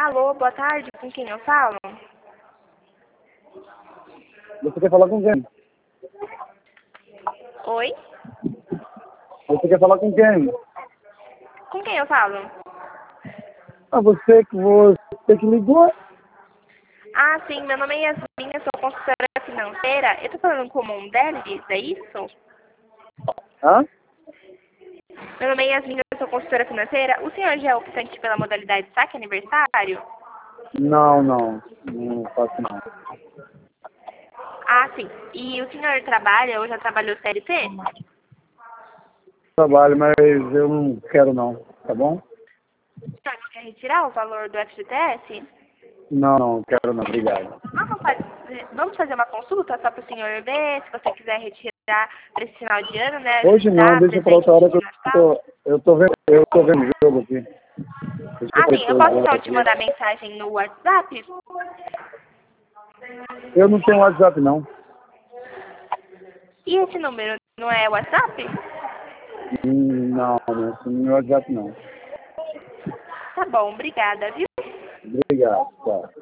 Alô, boa tarde, com quem eu falo? Você quer falar com quem? Oi? Você quer falar com quem? Com quem eu falo? Ah, você que ligou? Ah, sim, meu nome é Yasmin, eu sou consultora financeira. Eu tô falando com o Mondelis, é isso? Hã? Meu nome é Yasmin, eu sou consultora financeira. O senhor já é optante pela modalidade saque aniversário? Não faço não. Ah, sim. E o senhor trabalha ou já trabalhou CLT? Trabalho, mas eu não quero não, tá bom? O senhor não quer retirar o valor do FGTS? Não quero não, obrigado. Vamos fazer uma consulta só para o senhor ver, se você quiser retirar para esse final de ano, né? Hoje não, Ajudar deixa pra outra presente hora de que Natal. eu tô vendo jogo aqui. Deixa Ah, sim, eu posso então te aqui. mandar mensagem no WhatsApp? Eu não tenho WhatsApp não. E esse número não é WhatsApp? Não tenho WhatsApp não. Tá bom, obrigada, viu? Obrigado, tá.